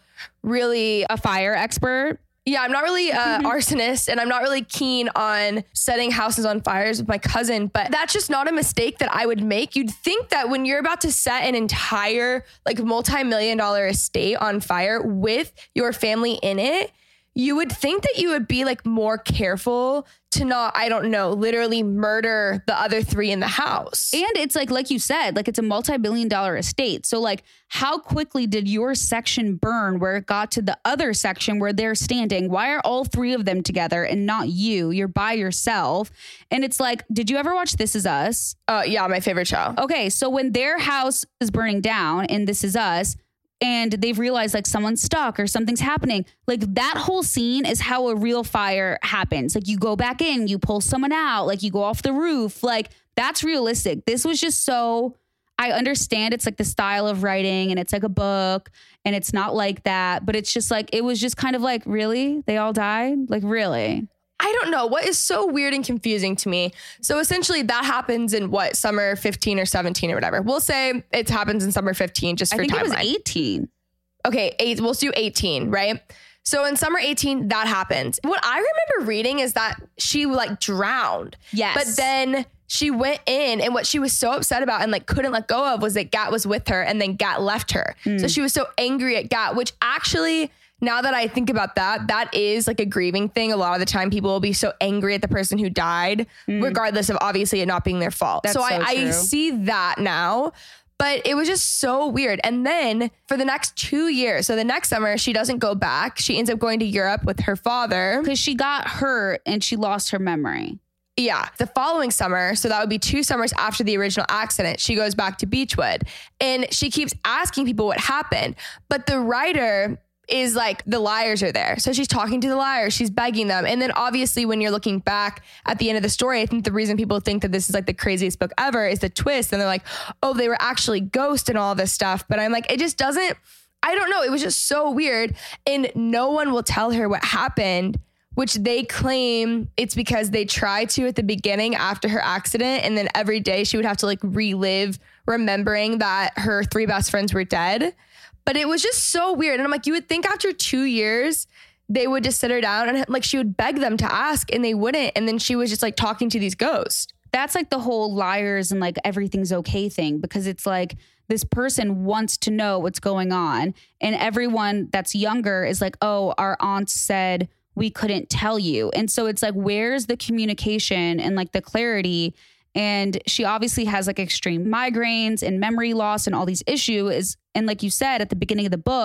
really A fire expert. Yeah, I'm not really an arsonist, and I'm not really keen on setting houses on fires with my cousin, but that's just not a mistake that I would make. You'd think that when you're about to set an entire like multi-million-dollar estate on fire with your family in it, you would think that you would be like more careful to not, I don't know, literally murder the other 3 in the house. And it's like you said, like it's a multi-billion-dollar estate. So like how quickly did your section burn where it got to the other section where they're standing? Why are all 3 of them together and not you? You're by yourself. And it's like, did you ever watch This Is Us? Yeah, my favorite show. Okay, so when their house is burning down in This Is Us, and they've realized like someone's stuck or something's happening. Like that whole scene is how a real fire happens. Like you go back in, you pull someone out, like you go off the roof. Like that's realistic. This was just so, I understand it's like the style of writing and it's like a book and it's not like that, but it's just like, it was just kind of like, really? They all died? Like really? I don't know what is so weird and confusing to me. So essentially that happens in what, summer 15 or 17 or whatever. We'll say it happens in summer 15 just for timeline. I think it was 18. Okay, we'll do 18, right? So in summer 18, that happened. What I remember reading is that she like drowned. Yes. But then she went in and what she was so upset about and like couldn't let go of was that Gat was with her and then Gat left her. So she was so angry at Gat, which actually... Now that I think about that, that is like a grieving thing. A lot of the time people will be so angry at the person who died, regardless of obviously it not being their fault. That's so so I see that now, but it was just so weird. And then for the next 2 years, so the next summer, she doesn't go back. She ends up going to Europe with her father. Because she got hurt and she lost her memory. Yeah. The following summer, so that would be 2 summers after the original accident, she goes back to Beechwood and she keeps asking people what happened. But the writer is like, the liars are there. So she's talking to the liars. She's begging them. And then obviously when you're looking back at the end of the story, I think the reason people think that this is like the craziest book ever is the twist. And they're like, oh, they were actually ghosts and all this stuff. But I'm like, it just doesn't, I don't know. It was just so weird. And no one will tell her what happened, which they claim it's because they tried to at the beginning after her accident. And then every day she would have to like relive remembering that her 3 best friends were dead. But it was just so weird. And I'm like, you would think after 2 years, they would just sit her down and like she would beg them to ask and they wouldn't. And then she was just like talking to these ghosts. That's like the whole liars and like everything's okay thing, because it's like this person wants to know what's going on. And everyone that's younger is like, oh, our aunt said we couldn't tell you. And so it's like, where's the communication and like the clarity? And she obviously has like extreme migraines and memory loss and all these issues. And like you said at the beginning of the book,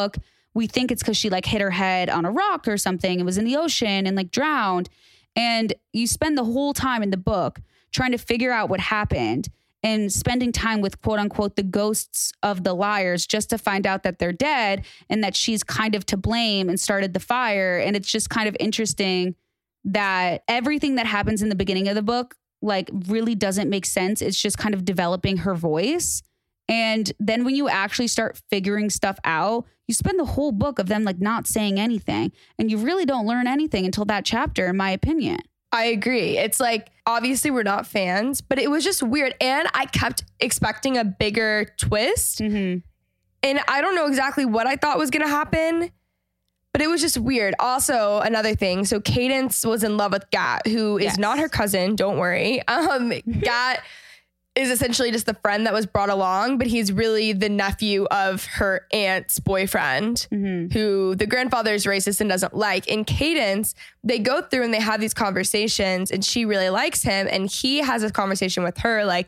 we think it's because she like hit her head on a rock or something and was in the ocean and like drowned. And you spend the whole time in the book trying to figure out what happened and spending time with quote unquote the ghosts of the liars just to find out that they're dead and that she's kind of to blame and started the fire. And it's just kind of interesting that everything that happens in the beginning of the book like really doesn't make sense. It's just kind of developing her voice. And then when you actually start figuring stuff out, you spend the whole book of them like not saying anything. And you really don't learn anything until that chapter, in my opinion. I agree. It's like, obviously we're not fans, but it was just weird. And I kept expecting a bigger twist. Mm-hmm. And I don't know exactly what I thought was going to happen, but it was just weird. Also, another thing. So Cadence was in love with Gat, who is not her cousin. Don't worry. Gat is essentially just the friend that was brought along, but he's really the nephew of her aunt's boyfriend, who the grandfather is racist and doesn't like. In Cadence, they go through and they have these conversations and she really likes him. And he has a conversation with her like,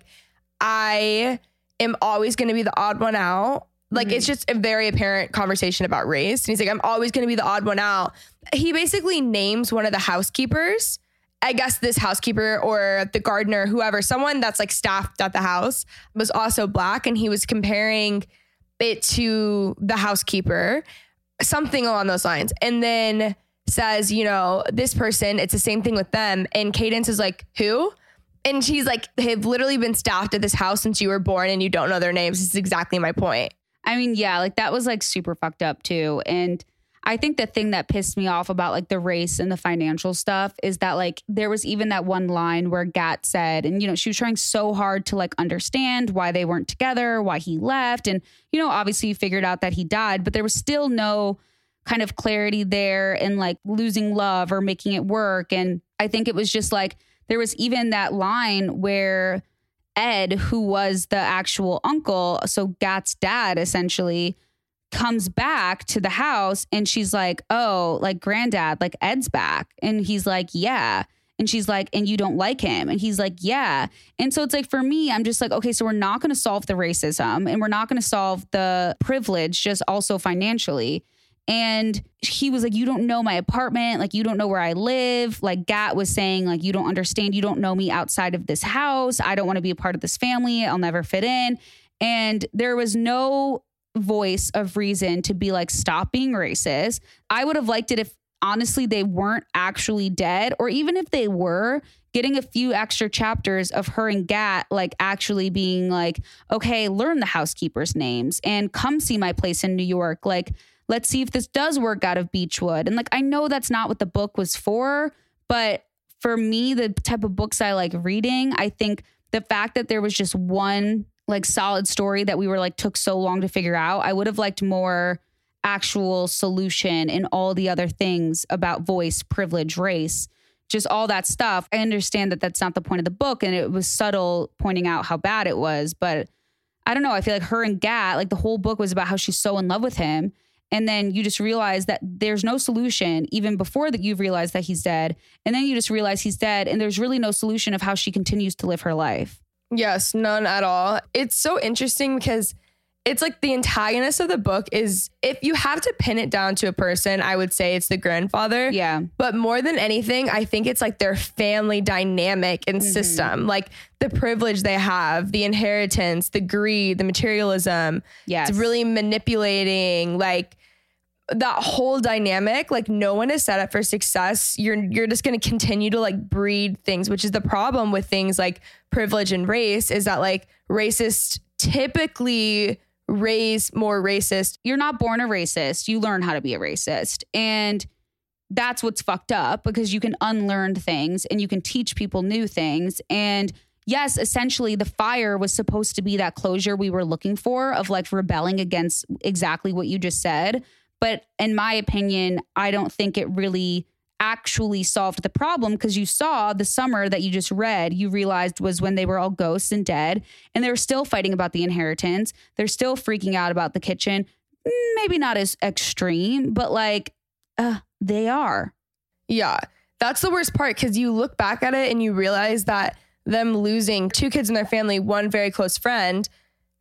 I am always going to be the odd one out. Like, it's just a very apparent conversation about race. And he's like, I'm always going to be the odd one out. He basically names one of the housekeepers. I guess this housekeeper or the gardener, whoever, someone that's like staffed at the house was also black. And he was comparing it to the housekeeper, something along those lines. And then says, you know, this person, it's the same thing with them. And Cadence is like, who? And she's like, they've literally been staffed at this house since you were born and you don't know their names. This is exactly my point. I mean, yeah, like that was like super fucked up too. And I think the thing that pissed me off about like the race and the financial stuff is that like there was even that one line where Gat said, and you know, she was trying so hard to like understand why they weren't together, why he left. And, you know, obviously you figured out that he died, but there was still no kind of clarity there and like losing love or making it work. And I think it was just like, there was even that line where Ed, who was the actual uncle, so Gat's dad essentially, comes back to the house and she's like, oh, like granddad, like Ed's back. And he's like, yeah. And she's like, and you don't like him? And he's like, yeah. And so it's like, for me, I'm just like, okay, so we're not going to solve the racism and we're not going to solve the privilege, just also financially. And he was like, you don't know my apartment. Like, you don't know where I live. Like Gat was saying, like, you don't understand. You don't know me outside of this house. I don't want to be a part of this family. I'll never fit in. And there was no voice of reason to be like, stop being racist. I would have liked it if honestly they weren't actually dead, or even if they were, getting a few extra chapters of her and Gat like actually being like, okay, learn the housekeepers' names and come see my place in New York. Like, let's see if this does work out of Beechwood. And like, I know that's not what the book was for, but for me, the type of books I like reading, I think the fact that there was just one like solid story that we were like took so long to figure out, I would have liked more actual solution and all the other things about voice, privilege, race, just all that stuff. I understand that that's not the point of the book and it was subtle pointing out how bad it was, but I don't know. I feel like her and Gat, like the whole book was about how she's so in love with him. And then you just realize that there's no solution even before that you've realized that he's dead. And then you just realize he's dead and there's really no solution of how she continues to live her life. Yes, none at all. It's so interesting because it's like the antagonist of the book is, if you have to pin it down to a person, I would say it's the grandfather. Yeah. But more than anything, I think it's like their family dynamic and system, like the privilege they have, the inheritance, the greed, the materialism. Yes. It's really manipulating, like that whole dynamic. Like no one is set up for success. You're just going to continue to like breed things, which is the problem with things like privilege and race, is that like racists typically raise more racist. You're not born a racist. You learn how to be a racist. And that's what's fucked up, because you can unlearn things and you can teach people new things. And yes, essentially the fire was supposed to be that closure we were looking for of like rebelling against exactly what you just said. But in my opinion, I don't think it really actually solved the problem, because you saw the summer that you just read, you realized was when they were all ghosts and dead, and they were still fighting about the inheritance. They're still freaking out about the kitchen. Maybe not as extreme, but like they are. Yeah, that's the worst part, because you look back at it and you realize that them losing 2 kids in their family, one very close friend,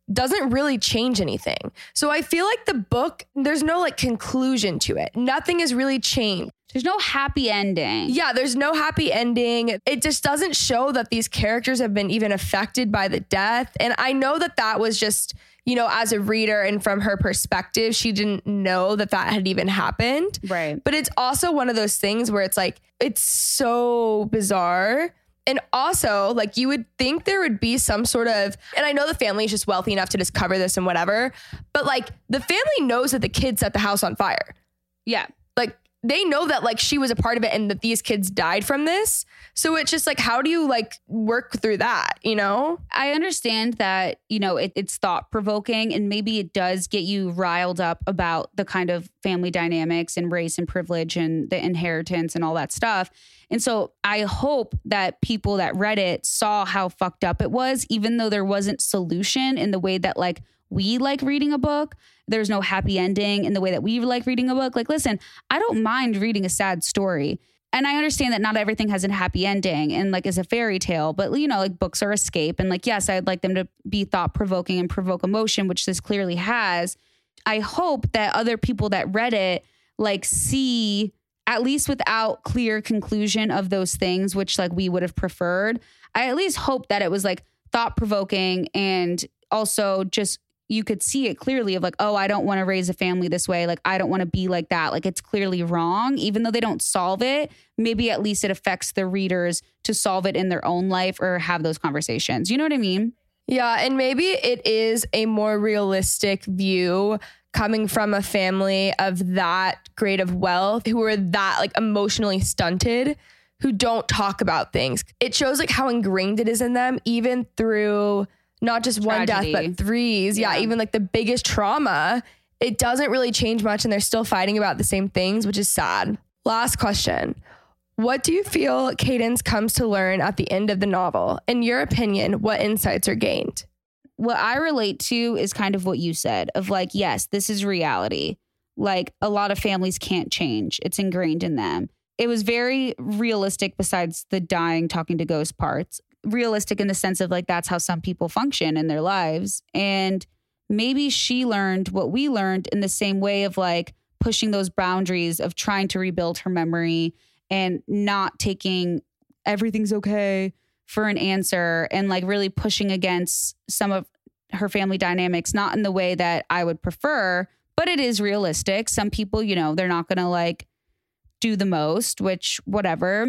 doesn't really change anything. So I feel like the book, there's no like conclusion to it. Nothing has really changed. There's no happy ending. Yeah, there's no happy ending. It just doesn't show that these characters have been even affected by the death. And I know that that was just, you know, as a reader and from her perspective, she didn't know that that had even happened. Right. But it's also one of those things where it's like, it's so bizarre. And also, like, you would think there would be some sort of, and I know the family is just wealthy enough to just cover this and whatever, but like the family knows that the kid set the house on fire. Yeah. Like, they know that like she was a part of it and that these kids died from this. So it's just like, how do you like work through that, you know? I understand that, you know, it's thought provoking and maybe it does get you riled up about the kind of family dynamics and race and privilege and the inheritance and all that stuff. And so I hope that people that read it saw how fucked up it was, even though there wasn't solution in the way that like we like reading a book. There's no happy ending in the way that we like reading a book. Like, listen, I don't mind reading a sad story. And I understand that not everything has a happy ending and like is a fairy tale, but you know, like books are escape. And like, yes, I'd like them to be thought provoking and provoke emotion, which this clearly has. I hope that other people that read it like see, at least without clear conclusion of those things, which like we would have preferred. I at least hope that it was like thought provoking and also just you could see it clearly of like, oh, I don't want to raise a family this way. Like, I don't want to be like that. Like, it's clearly wrong. Even though they don't solve it, maybe at least it affects the readers to solve it in their own life or have those conversations. You know what I mean? Yeah. And maybe it is a more realistic view coming from a family of that great of wealth who are that like emotionally stunted, who don't talk about things. It shows like how ingrained it is in them, even through not just one death, but threes. Yeah. Even like the biggest trauma, it doesn't really change much and they're still fighting about the same things, which is sad. Last question. What do you feel Cadence comes to learn at the end of the novel? In your opinion, what insights are gained? What I relate to is kind of what you said of like, yes, this is reality. Like a lot of families can't change. It's ingrained in them. It was very realistic besides the dying, talking to ghost parts. Realistic in the sense of like, that's how some people function in their lives. And maybe she learned what we learned in the same way of like pushing those boundaries of trying to rebuild her memory and not taking everything's okay for an answer and like really pushing against some of her family dynamics, not in the way that I would prefer, but it is realistic. Some people, you know, they're not going to like do the most, which whatever.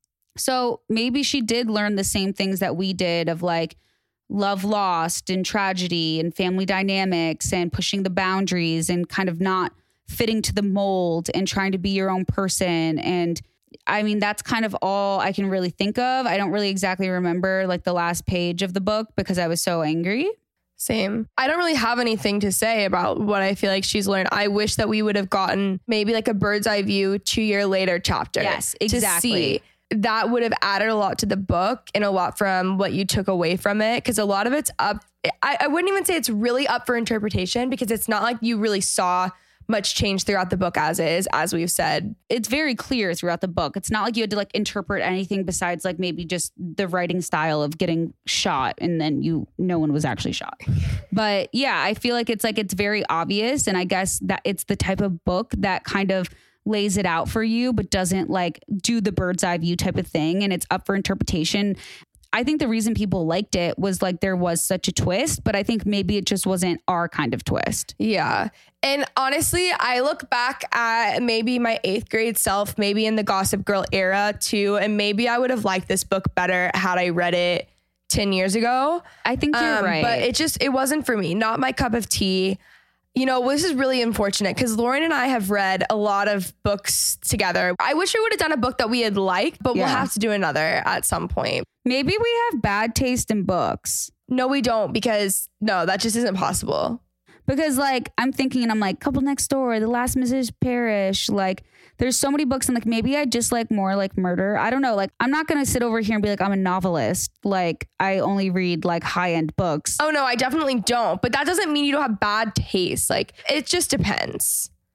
So maybe she did learn the same things that we did of like love lost and tragedy and family dynamics and pushing the boundaries and kind of not fitting to the mold and trying to be your own person. And I mean, that's kind of all I can really think of. I don't really exactly remember like the last page of the book because I was so angry. Same. I don't really have anything to say about what I feel like she's learned. I wish that we would have gotten maybe like a bird's eye view 2 year later chapter. Yes, exactly. To see. That would have added a lot to the book and a lot from what you took away from it. Because a lot of it's up. I wouldn't even say it's really up for interpretation because it's not like you really saw much change throughout the book as is, as we've said. It's very clear throughout the book. It's not like you had to like interpret anything besides like maybe just the writing style of getting shot and then no one was actually shot. But yeah, I feel like it's very obvious. And I guess that it's the type of book that kind of lays it out for you, but doesn't like do the bird's eye view type of thing. And it's up for interpretation. I think the reason people liked it was like there was such a twist, but I think maybe it just wasn't our kind of twist. Yeah. And honestly, I look back at maybe my 8th grade self, maybe in the Gossip Girl era too. And maybe I would have liked this book better had I read it 10 years ago. I think you're right. But it wasn't for me. Not my cup of tea. You know, this is really unfortunate because Lauren and I have read a lot of books together. I wish we would have done a book that we had liked, but we'll have to do another at some point. Maybe we have bad taste in books. No, we don't, because no, that just isn't possible. Because like I'm thinking and I'm like Couple Next Door, The Last Mrs. Parrish, like there's so many books and like maybe I just like more like murder. I don't know. Like I'm not going to sit over here and be like I'm a novelist. Like I only read like high-end books. Oh no, I definitely don't. But that doesn't mean you don't have bad taste. Like it just depends.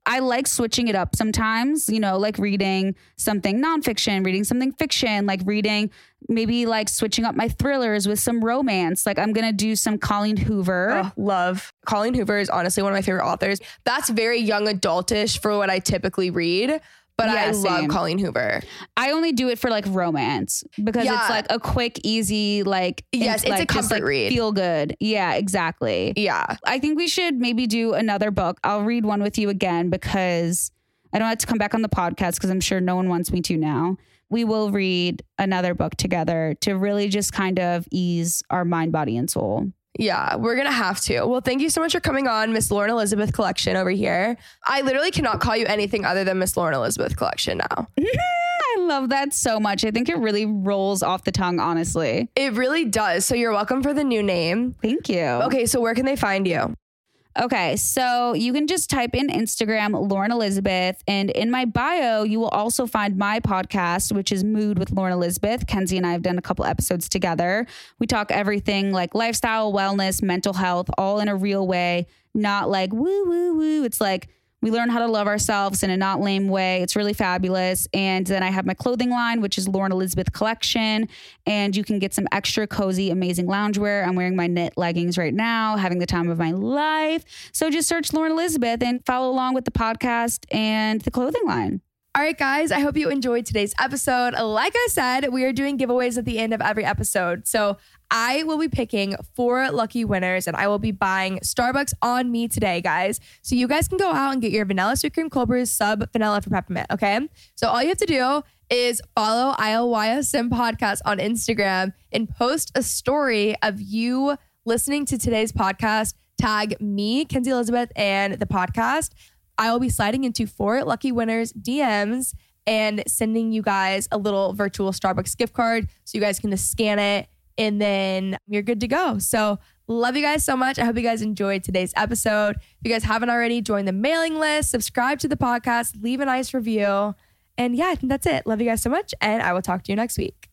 I like switching it up sometimes, you know, like reading something nonfiction, reading something fiction, like reading, maybe like switching up my thrillers with some romance. Like I'm going to do some Colleen Hoover. Oh, love. Colleen Hoover is honestly one of my favorite authors. That's very young adultish for what I typically read. But I love Colleen Hoover. I only do it for like romance because it's like a quick, easy, like, yes, it's like, a comfort just, like, read. Feel good. Yeah, exactly. Yeah. I think we should maybe do another book. I'll read one with you again because I don't have to come back on the podcast because I'm sure no one wants me to now. We will read another book together to really just kind of ease our mind, body, and soul. Yeah, we're going to have to. Well, thank you so much for coming on, Miss Lauren Elizabeth Collection over here. I literally cannot call you anything other than Miss Lauren Elizabeth Collection now. I love that so much. I think it really rolls off the tongue, honestly. It really does. So you're welcome for the new name. Thank you. Okay, so where can they find you? Okay, so you can just type in Instagram, Lauren Elizabeth. And in my bio, you will also find my podcast, which is Mood with Lauren Elizabeth. Kenzie and I have done a couple episodes together. We talk everything like lifestyle, wellness, mental health, all in a real way, not like woo, woo, woo. It's like we learn how to love ourselves in a not lame way. It's really fabulous. And then I have my clothing line, which is Lauren Elizabeth Collection. And you can get some extra cozy, amazing loungewear. I'm wearing my knit leggings right now, having the time of my life. So just search Lauren Elizabeth and follow along with the podcast and the clothing line. All right, guys, I hope you enjoyed today's episode. Like I said, we are doing giveaways at the end of every episode. So I will be picking 4 lucky winners and I will be buying Starbucks on me today, guys. So you guys can go out and get your vanilla sweet cream cold brew sub vanilla for peppermint, okay? So all you have to do is follow ILYSM podcast on Instagram and post a story of you listening to today's podcast. Tag me, Kenzie Elizabeth, and the podcast. I will be sliding into 4 lucky winners DMs and sending you guys a little virtual Starbucks gift card so you guys can just scan it and then you're good to go. So love you guys so much. I hope you guys enjoyed today's episode. If you guys haven't already, join the mailing list, subscribe to the podcast, leave a nice review. And yeah, I think that's it. Love you guys so much. And I will talk to you next week.